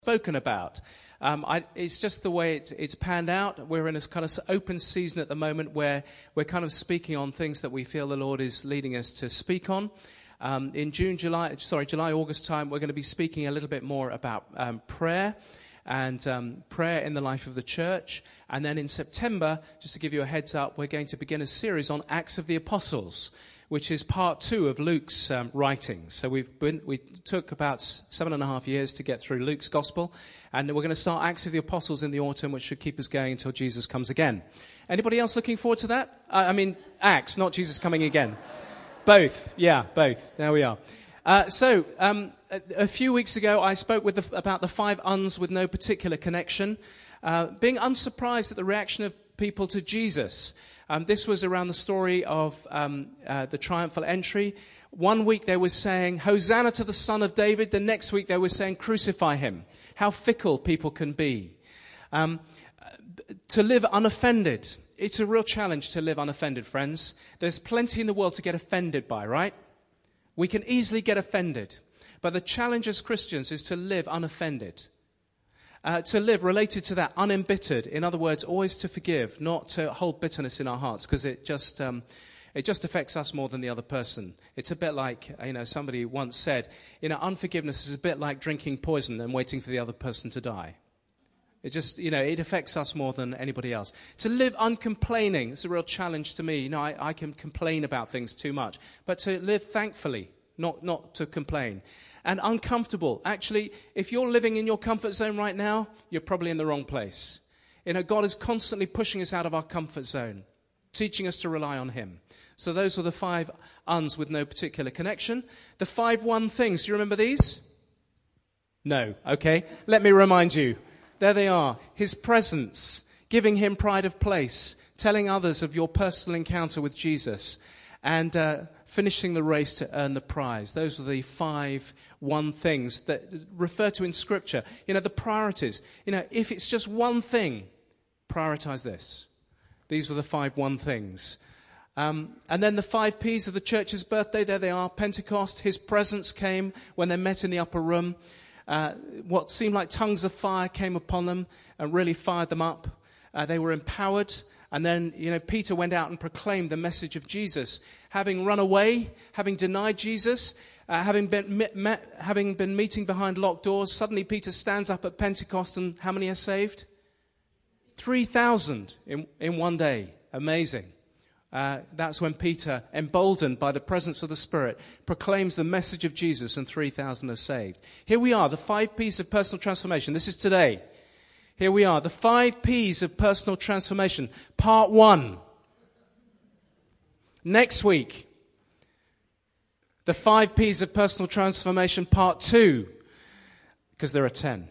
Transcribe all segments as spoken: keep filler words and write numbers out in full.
spoken about. Um, I, it's just the way it's, it's panned out. We're in a kind of open season at the moment where we're kind of speaking on things that we feel the Lord is leading us to speak on. Um, in June, July, sorry, July, August time, we're going to be speaking a little bit more about um, prayer and um, prayer in the life of the church. And then in September, just to give you a heads up, we're going to begin a series on Acts of the Apostles, which is part two of Luke's um, writings. So we've been, we took about seven and a half years to get through Luke's gospel, and we're going to start Acts of the Apostles in the autumn, which should keep us going until Jesus comes again. Anybody else looking forward to that? Uh, I mean, Acts, not Jesus coming again. Both, yeah, both. There we are. Uh, so, um, a, a few weeks ago, I spoke with the, about the five uns with no particular connection, uh, being unsurprised at the reaction of people to Jesus. Um, this was around the story of um, uh, the triumphal entry. One week they were saying, Hosanna to the Son of David. The next week they were saying, crucify him. How fickle people can be. Um, to live unoffended. It's a real challenge to live unoffended, friends. There's plenty in the world to get offended by, right? We can easily get offended. But the challenge as Christians is to live unoffended. Uh, to live related to that, unembittered. In other words, always to forgive, not to hold bitterness in our hearts, because it just um, it just affects us more than the other person. It's a bit like, you know, somebody once said, you know, unforgiveness is a bit like drinking poison and waiting for the other person to die. It just, you know, it affects us more than anybody else. To live uncomplaining, it's a real challenge to me. You know, I, I can complain about things too much, but to live thankfully, not not to complain. And uncomfortable. Actually, if you're living in your comfort zone right now, you're probably in the wrong place. You know, God is constantly pushing us out of our comfort zone, teaching us to rely on him. So those are the five uns with no particular connection. The five one things. Do you remember these? No. Okay. Let me remind you. There they are. His presence, giving him pride of place, telling others of your personal encounter with Jesus, and uh, finishing the race to earn the prize. Those are the five one things that refer to in Scripture. You know, the priorities. You know, if it's just one thing, prioritize this. These were the five one things. Um, and then the five P's of the church's birthday, there they are. Pentecost, his presence came when they met in the upper room. Uh, what seemed like tongues of fire came upon them and really fired them up. Uh, they were empowered. And then, you know, Peter went out and proclaimed the message of Jesus. Having run away, having denied Jesus, uh, having been met, met, having been meeting behind locked doors, suddenly Peter stands up at Pentecost, and how many are saved? three thousand in, in one day. Amazing. Uh, that's when Peter, emboldened by the presence of the Spirit, proclaims the message of Jesus, and three thousand are saved. Here we are, the five P's of personal transformation. This is today. Here we are, the five P's of personal transformation, part one. Next week, the five P's of personal transformation, part two, because there are ten.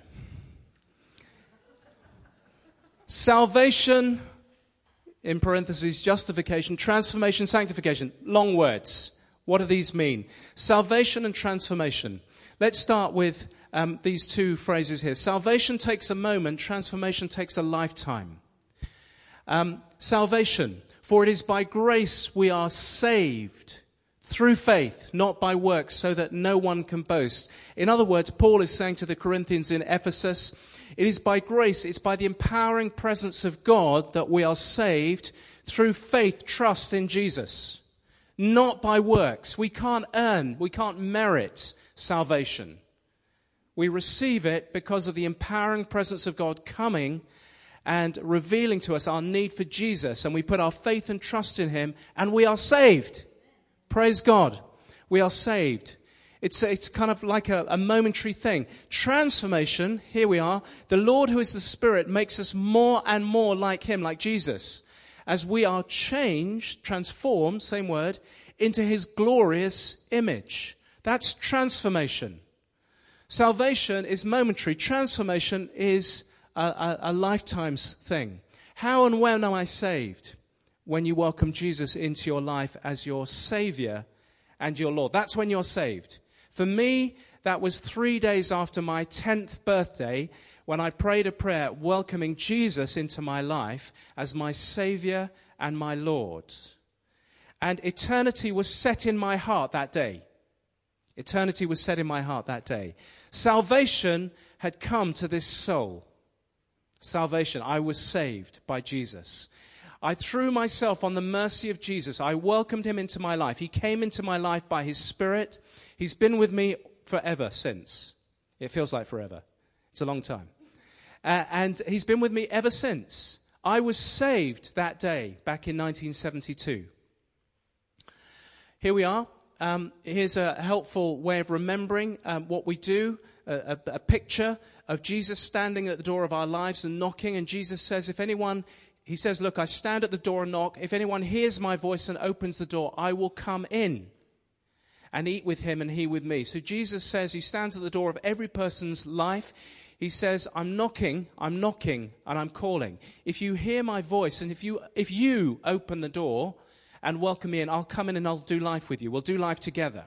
Salvation, in parentheses, justification, transformation, sanctification. Long words. What do these mean? Salvation and transformation. Let's start with Um, these two phrases here. Salvation takes a moment, transformation takes a lifetime. Um, salvation, for it is by grace we are saved through faith, not by works, so that no one can boast. In other words, Paul is saying to the Corinthians in Ephesus, it is by grace, it's by the empowering presence of God that we are saved through faith, trust in Jesus, not by works. We can't earn, we can't merit salvation. We receive it because of the empowering presence of God coming and revealing to us our need for Jesus. And we put our faith and trust in him, and we are saved. Praise God. We are saved. It's, it's kind of like a, a momentary thing. Transformation, here we are. The Lord who is the Spirit makes us more and more like him, like Jesus, as we are changed, transformed, same word, into his glorious image. That's transformation. Salvation is momentary. Transformation is a, a, a lifetime's thing. How and when am I saved? When you welcome Jesus into your life as your Savior and your Lord. That's when you're saved. For me, that was three days after my tenth birthday when I prayed a prayer welcoming Jesus into my life as my Savior and my Lord. And eternity was set in my heart that day. Eternity was set in my heart that day. Salvation had come to this soul. Salvation. I was saved by Jesus. I threw myself on the mercy of Jesus. I welcomed him into my life. He came into my life by his Spirit. He's been with me forever since. It feels like forever. It's a long time. Uh, and he's been with me ever since. I was saved that day back in nineteen seventy-two. Here we are. Um, here's a helpful way of remembering um, what we do. A, a, a picture of Jesus standing at the door of our lives and knocking. And Jesus says, if anyone... He says, look, I stand at the door and knock. If anyone hears my voice and opens the door, I will come in and eat with him and he with me. So Jesus says he stands at the door of every person's life. He says, I'm knocking, I'm knocking, and I'm calling. If you hear my voice and if you if you open the door and welcome me in, I'll come in and I'll do life with you. We'll do life together.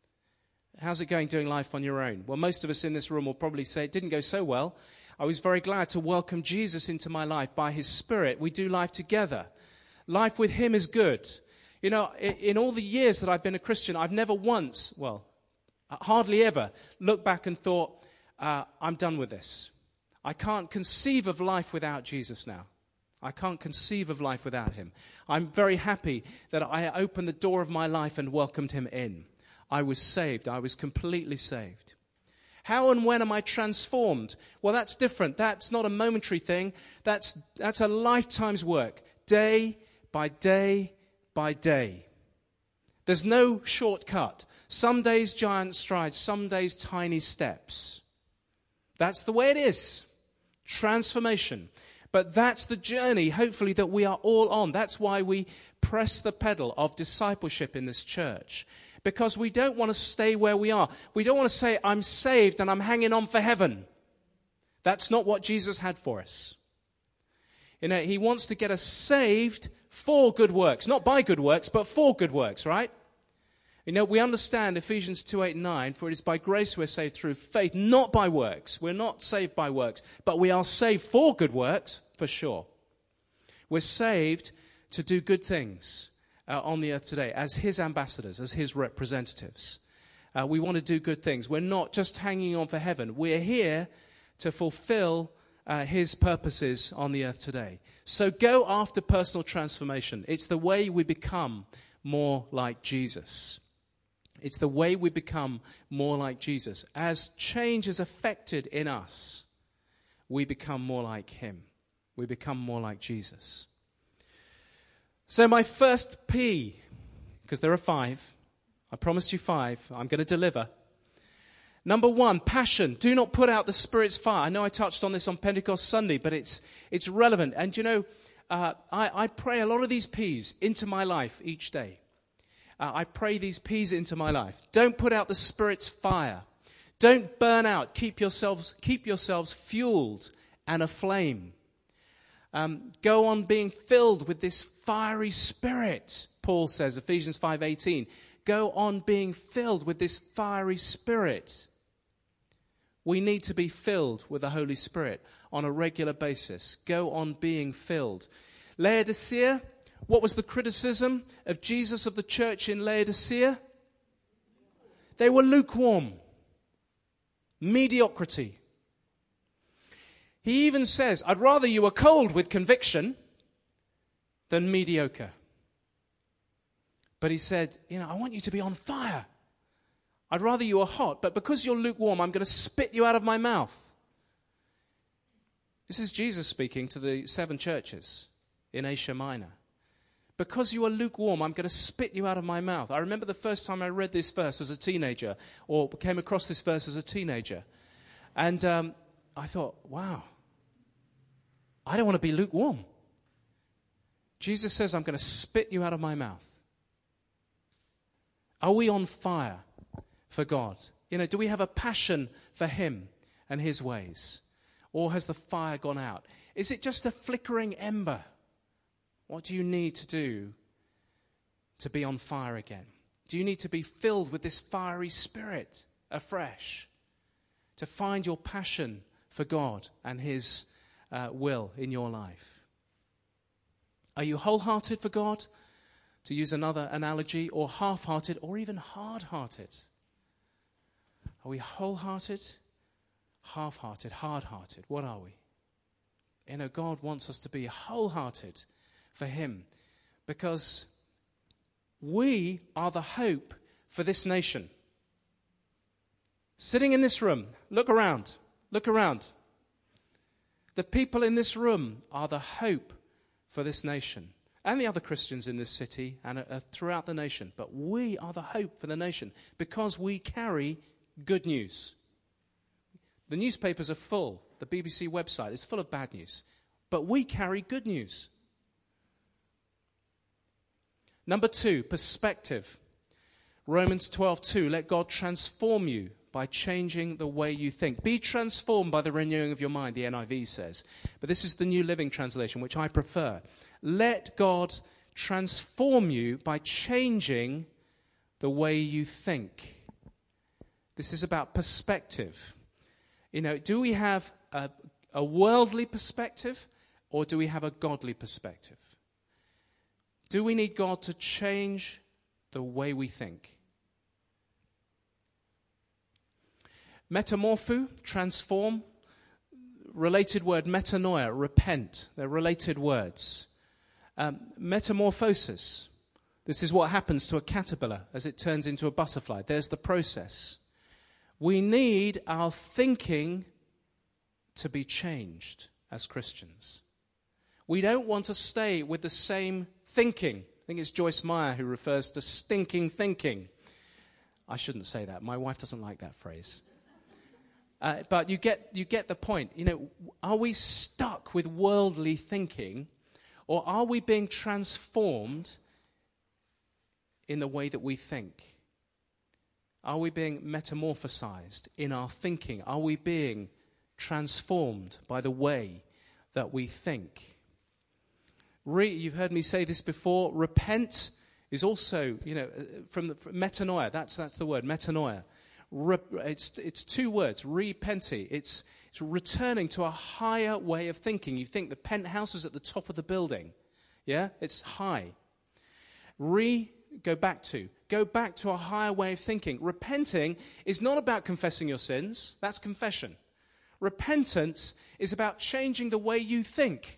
How's it going doing life on your own? Well, most of us in this room will probably say it didn't go so well. I was very glad to welcome Jesus into my life by his Spirit. We do life together. Life with him is good. You know, in all the years that I've been a Christian, I've never once, well, hardly ever, looked back and thought, uh, I'm done with this. I can't conceive of life without Jesus now. I can't conceive of life without him. I'm very happy that I opened the door of my life and welcomed him in. I was saved. I was completely saved. How and when am I transformed? Well, that's different. That's not a momentary thing. That's, that's a lifetime's work, day by day by day. There's no shortcut. Some days giant strides, some days tiny steps. That's the way it is. Transformation. But that's the journey, hopefully, that we are all on. That's why we press the pedal of discipleship in this church. Because we don't want to stay where we are. We don't want to say, I'm saved and I'm hanging on for heaven. That's not what Jesus had for us. You know, he wants to get us saved for good works. Not by good works, but for good works, right? You know, we understand Ephesians two, eight, and nine, for it is by grace we're saved through faith, not by works. We're not saved by works, but we are saved for good works, for sure. We're saved to do good things. Uh, on the earth today, as his ambassadors, as his representatives. Uh, we want to do good things. We're not just hanging on for heaven. We're here to fulfill uh, his purposes on the earth today. So go after personal transformation. It's the way we become more like Jesus. It's the way we become more like Jesus. As change is effected in us, we become more like him. We become more like Jesus. So my first P, because there are five, I promised you five, I'm going to deliver. Number one, passion. Do not put out the Spirit's fire. I know I touched on this on Pentecost Sunday, but it's it's relevant. And you know, uh, I, I pray a lot of these P's into my life each day. Uh, I pray these P's into my life. Don't put out the Spirit's fire. Don't burn out. Keep yourselves, keep yourselves fueled and aflame. Um, go on being filled with this fiery Spirit, Paul says, Ephesians five eighteen. Go on being filled with this fiery Spirit. We need to be filled with the Holy Spirit on a regular basis. Go on being filled. Laodicea, what was the criticism of Jesus of the church in Laodicea? They were lukewarm. Mediocrity. He even says, I'd rather you were cold with conviction than mediocre. But he said, you know, I want you to be on fire. I'd rather you were hot, but because you're lukewarm, I'm going to spit you out of my mouth. This is Jesus speaking to the seven churches in Asia Minor. Because you are lukewarm, I'm going to spit you out of my mouth. I remember the first time I read this verse as a teenager, or came across this verse as a teenager. And um, I thought, wow, I don't want to be lukewarm. Jesus says, I'm going to spit you out of my mouth. Are we on fire for God? You know, do we have a passion for him and his ways? Or has the fire gone out? Is it just a flickering ember? What do you need to do to be on fire again? Do you need to be filled with this fiery Spirit afresh to find your passion for God and his uh, will in your life? Are you wholehearted for God, to use another analogy, or half-hearted, or even hard-hearted? Are we wholehearted, half-hearted, hard-hearted? What are we? You know, God wants us to be wholehearted for him, because we are the hope for this nation. Sitting in this room, look around, look around. The people in this room are the hope for this nation and the other Christians in this city and uh, throughout the nation. But we are the hope for the nation because we carry good news. The newspapers are full. The B B C website is full of bad news. But we carry good news. Number two, perspective. Romans twelve two, let God transform you by changing the way you think. Be transformed by the renewing of your mind, the N I V says. But this is the New Living Translation, which I prefer. Let God transform you by changing the way you think. This is about perspective. You know, do we have a, a worldly perspective or do we have a godly perspective? Do we need God to change the way we think? Metamorpho, transform. Related word, metanoia, repent. They're related words. Um, metamorphosis. This is what happens to a caterpillar as it turns into a butterfly. There's the process. We need our thinking to be changed as Christians. We don't want to stay with the same thinking. I think it's Joyce Meyer who refers to stinking thinking. I shouldn't say that. My wife doesn't like that phrase. Uh, but you get you get the point. You know, are we stuck with worldly thinking, or are we being transformed in the way that we think? Are we being metamorphosized in our thinking? Are we being transformed by the way that we think? Re, you've heard me say this before. Repent is also, you know, from, the, from metanoia. That's that's the word, metanoia. Re, it's it's two words, repenti. It's it's returning to a higher way of thinking. You think the penthouse is at the top of the building, yeah? It's high. Re, go back to. Go back to a higher way of thinking. Repenting is not about confessing your sins. That's confession. Repentance is about changing the way you think.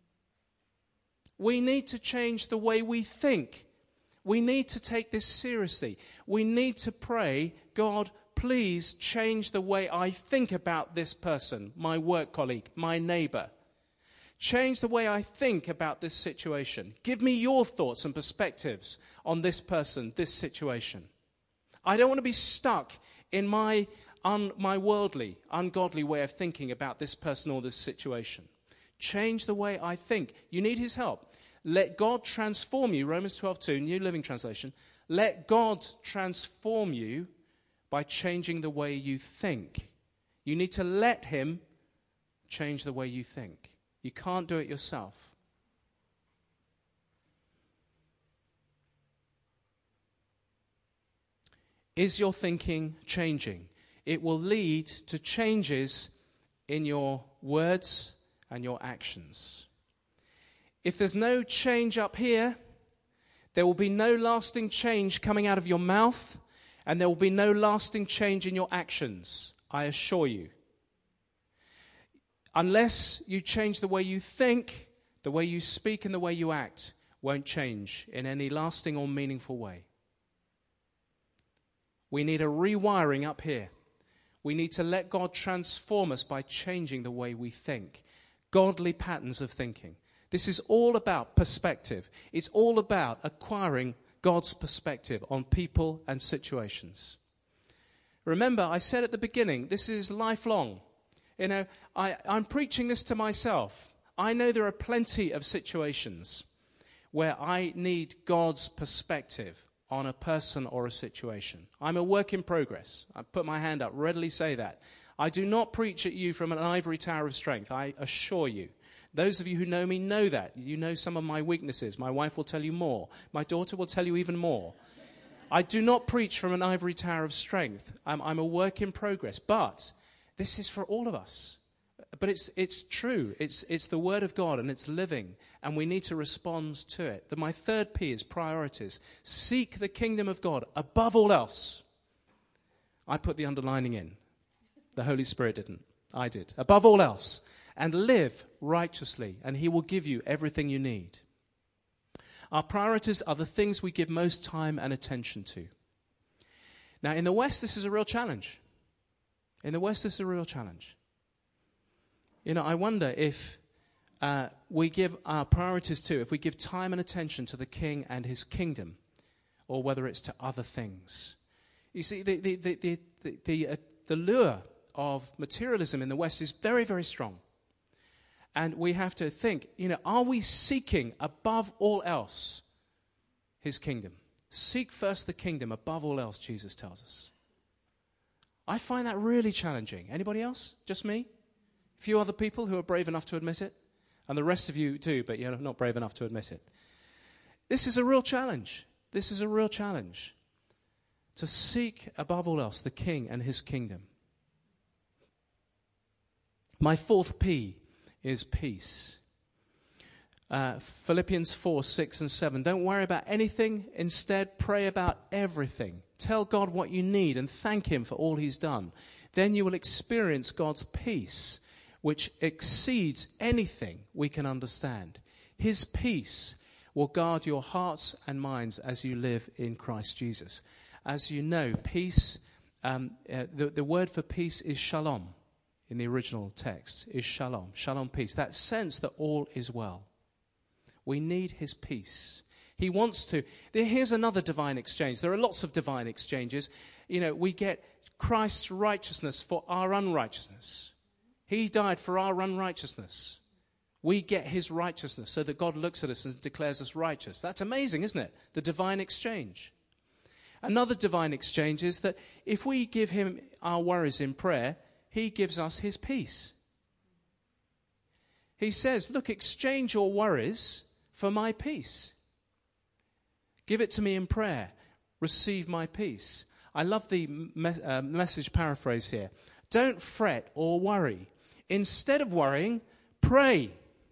We need to change the way we think. We need to take this seriously. We need to pray, God, please change the way I think about this person, my work colleague, my neighbor. Change the way I think about this situation. Give me your thoughts and perspectives on this person, this situation. I don't want to be stuck in my, un, my worldly, ungodly way of thinking about this person or this situation. Change the way I think. You need his help. Let God transform you, Romans twelve two, New Living Translation. Let God transform you by changing the way you think. You need to let him change the way you think. You can't do it yourself. Is your thinking changing? It will lead to changes in your words and your actions. If there's no change up here, there will be no lasting change coming out of your mouth, and there will be no lasting change in your actions, I assure you. Unless you change the way you think, the way you speak and the way you act won't change in any lasting or meaningful way. We need a rewiring up here. We need to let God transform us by changing the way we think. Godly patterns of thinking. This is all about perspective. It's all about acquiring God's perspective on people and situations. Remember, I said at the beginning, this is lifelong. You know, I, I'm preaching this to myself. I know there are plenty of situations where I need God's perspective on a person or a situation. I'm a work in progress. I put my hand up, readily say that. I do not preach at you from an ivory tower of strength, I assure you. Those of you who know me know that. You know some of my weaknesses. My wife will tell you more. My daughter will tell you even more. I do not preach from an ivory tower of strength. I'm, I'm a work in progress. But this is for all of us. But it's it's true. It's it's the Word of God and it's living. And we need to respond to it. The, my third P is priorities. Seek the kingdom of God above all else. I put the underlining in. The Holy Spirit didn't. I did, above all else, and live righteously, and he will give you everything you need. Our priorities are the things we give most time and attention to. Now, in the West, this is a real challenge. In the West, this is a real challenge. You know, I wonder if uh, we give our priorities to, if we give time and attention to the King and his kingdom, or whether it's to other things. You see, the the the the the, the, uh, the lure of materialism in the West is very, very strong. And we have to think, you know, are we seeking above all else his kingdom? Seek first the kingdom above all else, Jesus tells us. I find that really challenging. Anybody else? Just me? A few other people who are brave enough to admit it? And the rest of you too, but you're not brave enough to admit it. This is a real challenge. This is a real challenge. To seek above all else the King and his kingdom. My fourth P is peace. Uh, Philippians four, six and seven. Don't worry about anything. Instead, pray about everything. Tell God what you need and thank him for all he's done. Then you will experience God's peace, which exceeds anything we can understand. His peace will guard your hearts and minds as you live in Christ Jesus. As you know, peace, um, uh, the, the word for peace is shalom. In the original text is shalom. Shalom, peace. That sense that all is well. We need his peace. He wants to. Here's another divine exchange. There are lots of divine exchanges. You know, we get Christ's righteousness for our unrighteousness. He died for our unrighteousness. We get his righteousness so that God looks at us and declares us righteous. That's amazing, isn't it? The divine exchange. Another divine exchange is that if we give him our worries in prayer, he gives us his peace. He says, look, exchange your worries for my peace. Give it to me in prayer. Receive my peace. I love the me- uh, message paraphrase here. Don't fret or worry. Instead of worrying, pray.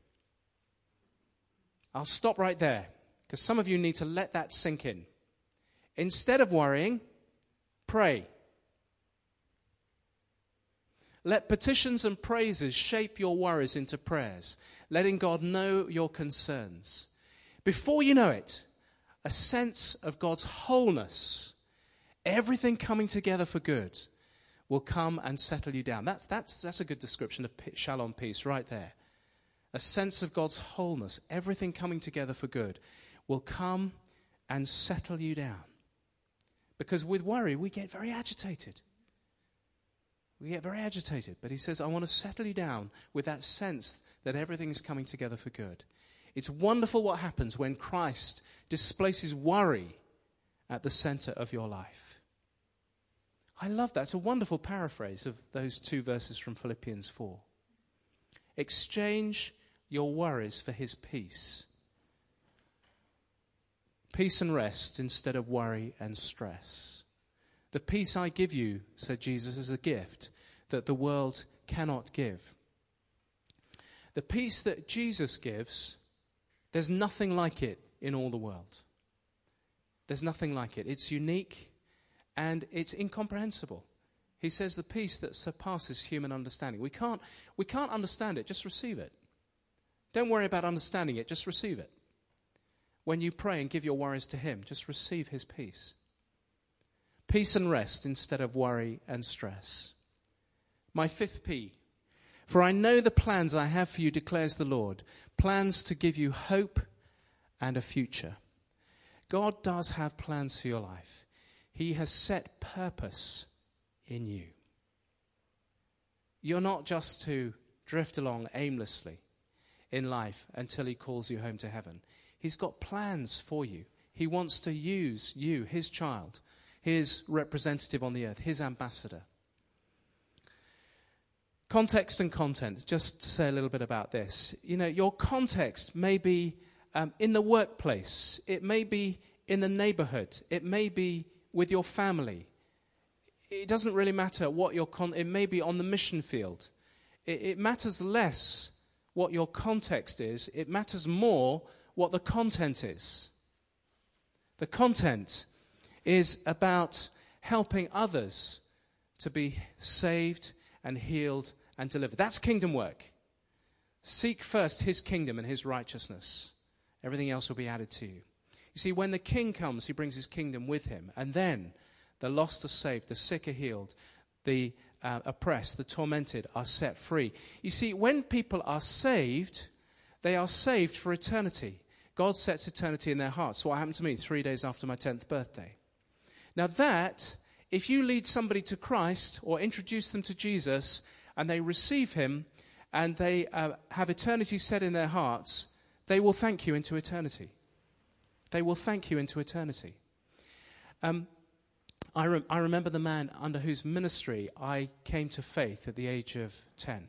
I'll stop right there because some of you need to let that sink in. Instead of worrying, pray. Let petitions and praises shape your worries into prayers, letting God know your concerns. Before you know it, a sense of God's wholeness, everything coming together for good, will come and settle you down. That's, that's, that's a good description of shalom, peace, right there. A sense of God's wholeness, everything coming together for good, will come and settle you down. Because with worry, we get very agitated. We get very agitated, but he says, I want to settle you down with that sense that everything is coming together for good. It's wonderful what happens when Christ displaces worry at the center of your life. I love that. It's a wonderful paraphrase of those two verses from Philippians four. Exchange your worries for his peace. Peace and rest instead of worry and stress. The peace I give you, said Jesus, is a gift that the world cannot give. The peace that Jesus gives, there's nothing like it in all the world. There's nothing like it. It's unique and it's incomprehensible. He says the peace that surpasses human understanding. We can't, we can't understand it, just receive it. Don't worry about understanding it, just receive it. When you pray and give your worries to him, just receive his peace. Peace and rest instead of worry and stress. My fifth P. For I know the plans I have for you, declares the Lord. Plans to give you hope and a future. God does have plans for your life. He has set purpose in you. You're not just to drift along aimlessly in life until he calls you home to heaven. He's got plans for you. He wants to use you, his child, his representative on the earth, his ambassador. Context and content. Just to say a little bit about this. You know, your context may be um, in the workplace. It may be in the neighborhood. It may be with your family. It doesn't really matter what your con. It may be on the mission field. It, it matters less what your context is. It matters more what the content is. The content is about helping others to be saved and healed and deliver. That's kingdom work. Seek first his kingdom and his righteousness. Everything else will be added to you. You see, when the king comes, he brings his kingdom with him. And then the lost are saved, the sick are healed, the uh, oppressed, the tormented are set free. You see, when people are saved, they are saved for eternity. God sets eternity in their hearts. So what happened to me three days after my tenth birthday? Now that, if you lead somebody to Christ or introduce them to Jesus and they receive him and they uh, have eternity set in their hearts, they will thank you into eternity. They will thank you into eternity. Um, I, re- I remember the man under whose ministry I came to faith at the age of ten.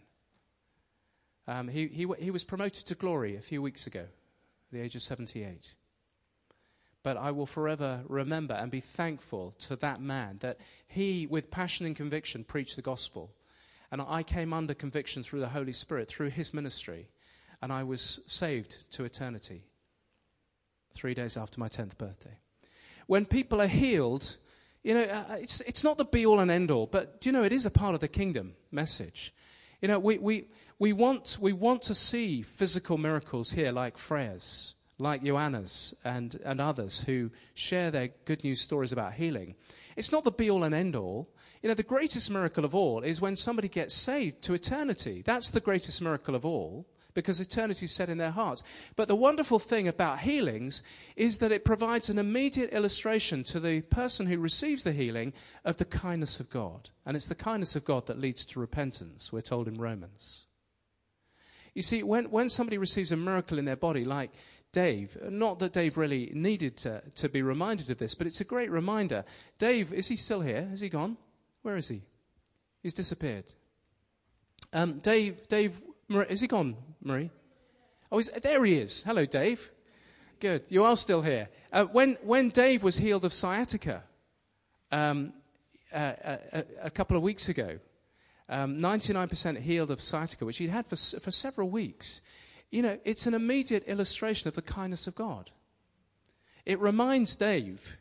Um, he, he, he was promoted to glory a few weeks ago, at the age of seventy-eight. But I will forever remember and be thankful to that man that he, with passion and conviction, preached the gospel. And I came under conviction through the Holy Spirit, through his ministry, and I was saved to eternity three days after my tenth birthday. When people are healed, you know, uh, it's it's not the be-all and end-all, but, do you know, it is a part of the kingdom message. You know, we we we want we want to see physical miracles here, like Freya's, like Joanna's, and and others who share their good news stories about healing. It's not the be-all and end-all. You know, the greatest miracle of all is when somebody gets saved to eternity. That's the greatest miracle of all, because eternity is set in their hearts. But the wonderful thing about healings is that it provides an immediate illustration to the person who receives the healing of the kindness of God. And it's the kindness of God that leads to repentance, we're told in Romans. You see, when, when somebody receives a miracle in their body, like Dave, not that Dave really needed to, to be reminded of this, but it's a great reminder. Dave, is he still here? Has he gone? Where is he? He's disappeared. Um, Dave, Dave, is he gone, Marie? Oh, he's, there he is. Hello, Dave. Good. You are still here. Uh, when when Dave was healed of sciatica um, uh, a, a couple of weeks ago, um, ninety-nine percent healed of sciatica, which he'd had for for several weeks. You know, it's an immediate illustration of the kindness of God. It reminds Dave,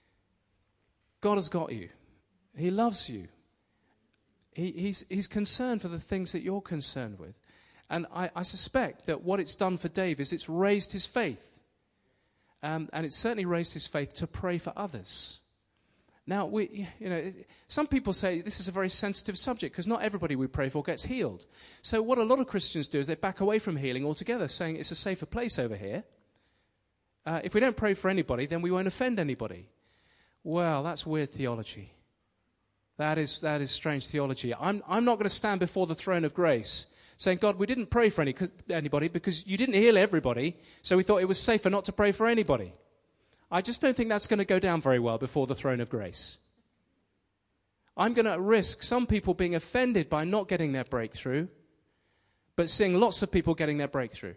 God has got you. He loves you. He, he's, he's concerned for the things that you're concerned with. And I, I suspect that what it's done for Dave is it's raised his faith. Um, and it's certainly raised his faith to pray for others. Now, we, you know, some people say this is a very sensitive subject because not everybody we pray for gets healed. So what a lot of Christians do is they back away from healing altogether, saying it's a safer place over here. Uh, if we don't pray for anybody, then we won't offend anybody. Well, that's weird theology. That is that is strange theology. I'm I'm not going to stand before the throne of grace saying, God, we didn't pray for any anybody because you didn't heal everybody, so we thought it was safer not to pray for anybody. I just don't think that's going to go down very well before the throne of grace. I'm going to risk some people being offended by not getting their breakthrough, but seeing lots of people getting their breakthrough.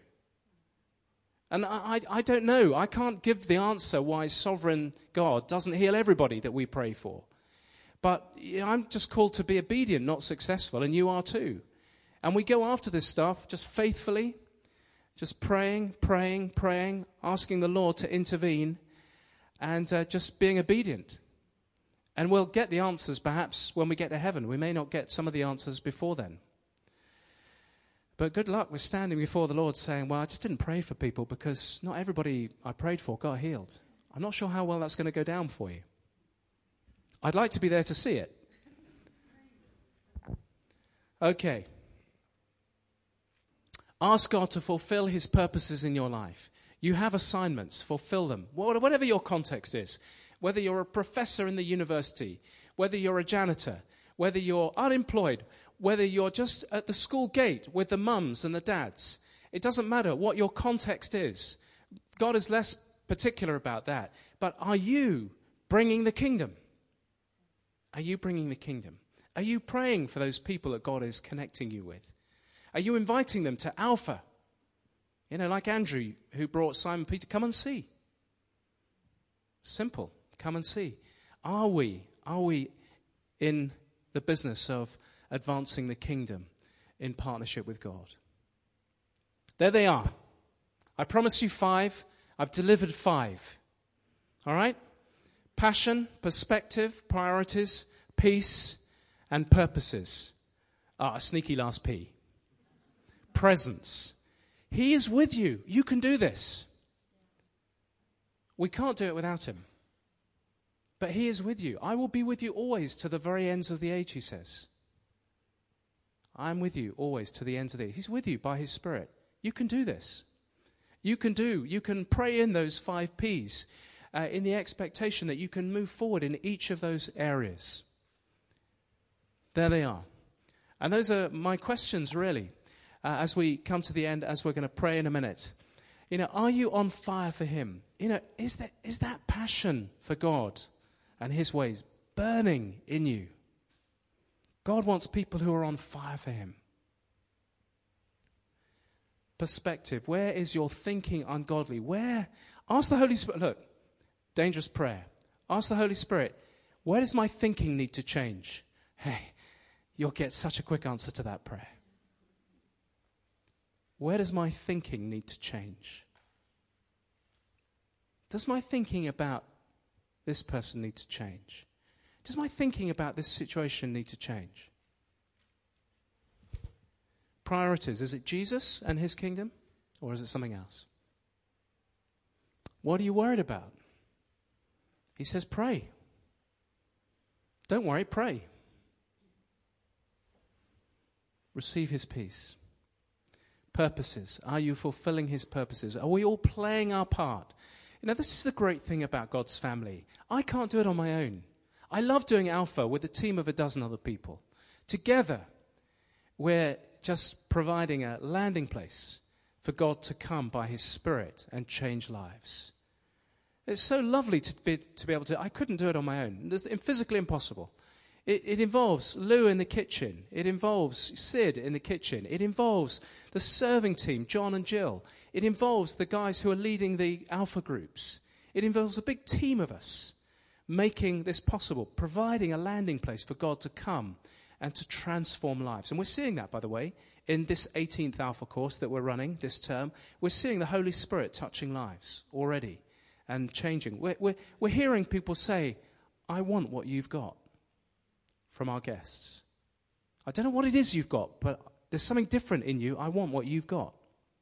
And I, I, I don't know. I can't give the answer why sovereign God doesn't heal everybody that we pray for. But you know, I'm just called to be obedient, not successful, and you are too. And we go after this stuff just faithfully, just praying, praying, praying, asking the Lord to intervene, and uh, just being obedient. And we'll get the answers perhaps when we get to heaven. We may not get some of the answers before then. But good luck with standing before the Lord saying, well, I just didn't pray for people because not everybody I prayed for got healed. I'm not sure how well that's going to go down for you. I'd like to be there to see it. Okay. Ask God to fulfill his purposes in your life. You have assignments, fulfill them. Whatever your context is, whether you're a professor in the university, whether you're a janitor, whether you're unemployed, whether you're just at the school gate with the mums and the dads, it doesn't matter what your context is. God is less particular about that. But are you bringing the kingdom? Are you bringing the kingdom? Are you praying for those people that God is connecting you with? Are you inviting them to Alpha? You know, like Andrew, who brought Simon Peter, come and see. Simple, come and see. Are we, are we in the business of advancing the kingdom in partnership with God? There they are. I promised you five. I've delivered five. All right? Passion, perspective, priorities, peace, and purposes. Ah, a sneaky last P. Presence. He is with you. You can do this. We can't do it without him. But he is with you. I will be with you always to the very ends of the age, he says. I am with you always to the ends of the age. He's with you by his Spirit. You can do this. You can do, you can pray in those five P's uh, in the expectation that you can move forward in each of those areas. There they are. And those are my questions, really, uh, as we come to the end, as we're going to pray in a minute. You know, are you on fire for him? You know, is that, is that passion for God and his ways burning in you? God wants people who are on fire for him. Perspective. Where is your thinking ungodly? Where? Ask the Holy Spirit. Look, dangerous prayer. Ask the Holy Spirit, where does my thinking need to change? Hey, you'll get such a quick answer to that prayer. Where does my thinking need to change? Does my thinking about this person need to change? Does my thinking about this situation need to change? Priorities. Is it Jesus and his kingdom? Or is it something else? What are you worried about? He says pray. Don't worry, pray. Receive his peace. Purposes. Are you fulfilling his purposes? Are we all playing our part? You know, this is the great thing about God's family. I can't do it on my own. I love doing Alpha with a team of a dozen other people. Together, we're just providing a landing place for God to come by his Spirit and change lives. It's so lovely to be, to be able to, I couldn't do it on my own. It's physically impossible. It, it involves Lou in the kitchen. It involves Sid in the kitchen. It involves the serving team, John and Jill. It involves the guys who are leading the Alpha groups. It involves a big team of us making this possible, providing a landing place for God to come and to transform lives. And we're seeing that, by the way, in this eighteenth Alpha course that we're running this term. We're seeing the Holy Spirit touching lives already and changing. We're, we're, we're hearing people say, I want what you've got, from our guests. I don't know what it is you've got, but there's something different in you. I want what you've got.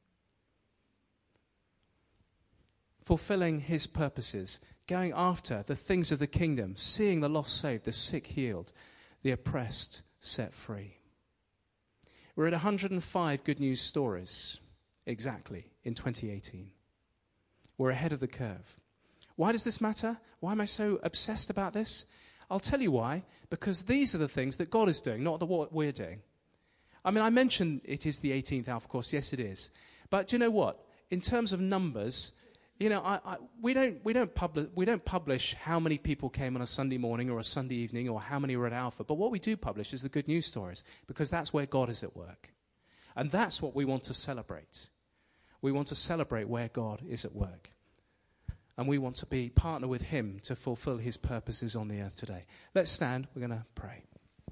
Fulfilling his purposes, going after the things of the kingdom, seeing the lost saved, the sick healed, the oppressed set free. We're at one hundred five good news stories, exactly, in twenty eighteen. We're ahead of the curve. Why does this matter? Why am I so obsessed about this? I'll tell you why. Because these are the things that God is doing, not the, what we're doing. I mean, I mentioned it is the eighteenth Alpha course. Yes, it is. But do you know what? In terms of numbers, you know, I, I, we don't we don't publish we don't publish how many people came on a Sunday morning or a Sunday evening or how many were at Alpha. But what we do publish is the good news stories, because that's where God is at work, and that's what we want to celebrate. We want to celebrate where God is at work, and we want to be partner with Him to fulfill His purposes on the earth today. Let's stand. We're going to pray.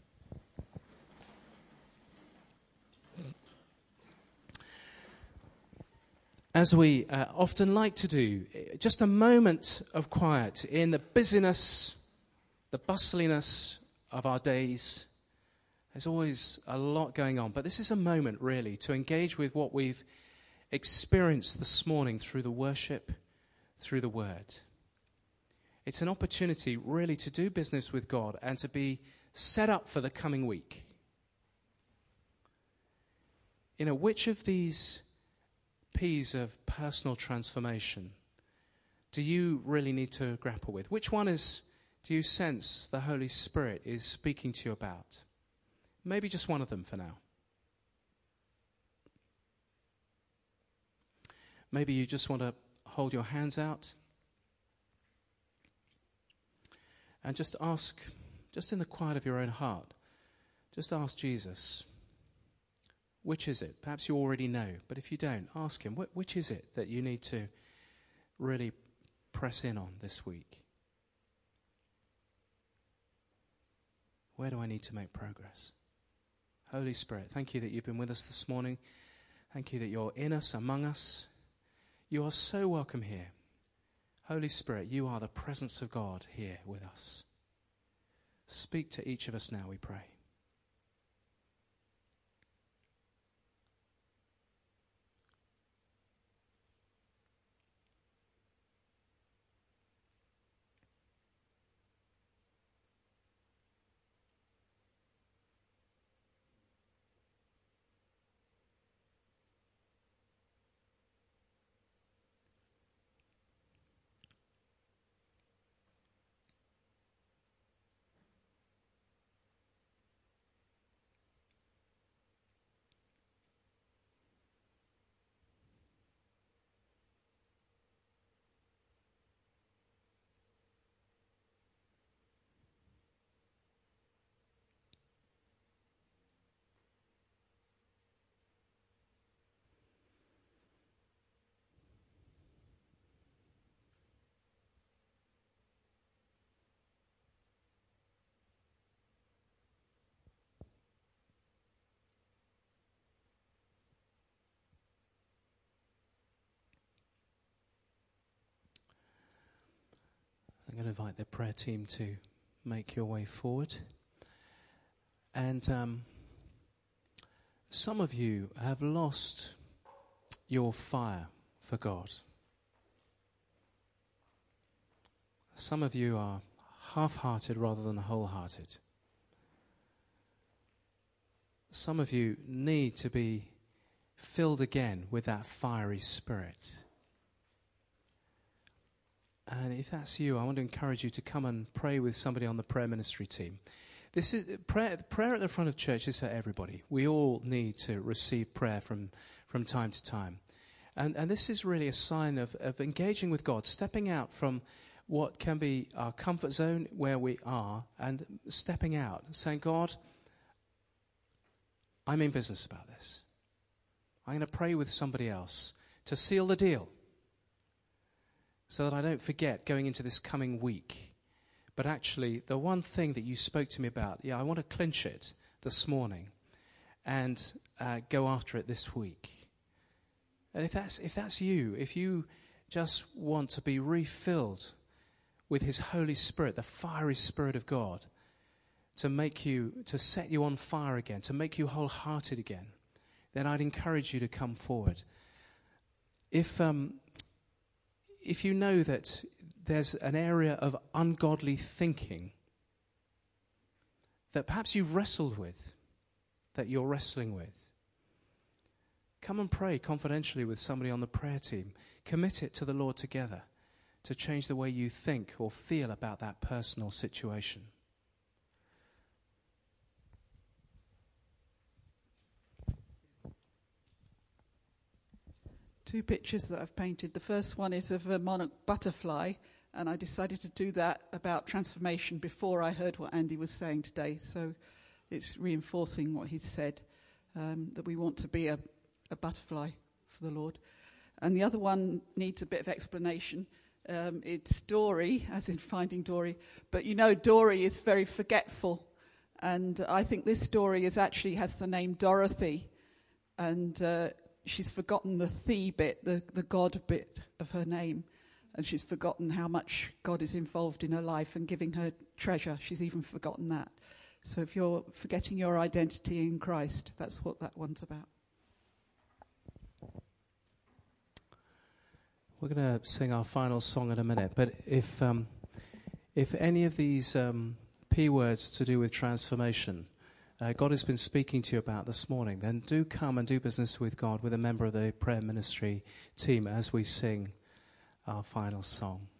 As we uh, often like to do, just a moment of quiet in the busyness, the bustliness of our days. There's always a lot going on, but this is a moment really to engage with what we've experienced this morning through the worship, through the word. It's an opportunity really to do business with God and to be set up for the coming week. You know, which of these P's of personal transformation do you really need to grapple with? Which one is, do you sense the Holy Spirit is speaking to you about? Maybe just one of them for now. Maybe you just want to hold your hands out and just ask, just in the quiet of your own heart, just ask Jesus, which is it? Perhaps you already know, but if you don't, ask him, which is it that you need to really press in on this week? Where do I need to make progress? Holy Spirit, thank you that you've been with us this morning. Thank you that you're in us, among us. You are so welcome here. Holy Spirit, you are the presence of God here with us. Speak to each of us now, we pray. I'm going to invite the prayer team to make your way forward. And um, some of you have lost your fire for God. Some of you are half-hearted rather than wholehearted. Some of you need to be filled again with that fiery spirit. And if that's you, I want to encourage you to come and pray with somebody on the prayer ministry team. This is prayer. Prayer at the front of church is for everybody. We all need to receive prayer from, from time to time. And, and this is really a sign of, of engaging with God, stepping out from what can be our comfort zone where we are and stepping out, saying, God, I'm in business about this. I'm going to pray with somebody else to seal the deal so that I don't forget going into this coming week. But actually, the one thing that you spoke to me about, yeah, I want to clinch it this morning and uh, go after it this week. And if that's if that's you, if you just want to be refilled with his Holy Spirit, the fiery Spirit of God, to make you, to set you on fire again, to make you wholehearted again, then I'd encourage you to come forward. If um, if you know that there's an area of ungodly thinking that perhaps you've wrestled with, that you're wrestling with, come and pray confidentially with somebody on the prayer team. Commit it to the Lord together to change the way you think or feel about that personal situation. Two pictures that I've painted. The first one is of a monarch butterfly, and I decided to do that about transformation before I heard what Andy was saying today. So it's reinforcing what he said, um, that we want to be a, a butterfly for the Lord. And the other one needs a bit of explanation. Um, it's Dory, as in Finding Dory. But you know, Dory is very forgetful. And I think this story is actually has the name Dorothy. And uh, she's forgotten the thee bit, the, the God bit of her name. And she's forgotten how much God is involved in her life and giving her treasure. She's even forgotten that. So if you're forgetting your identity in Christ, that's what that one's about. We're going to sing our final song in a minute, but if um, if any of these um, P words to do with transformation, uh, God has been speaking to you about this morning, then do come and do business with God with a member of the prayer ministry team as we sing our final song.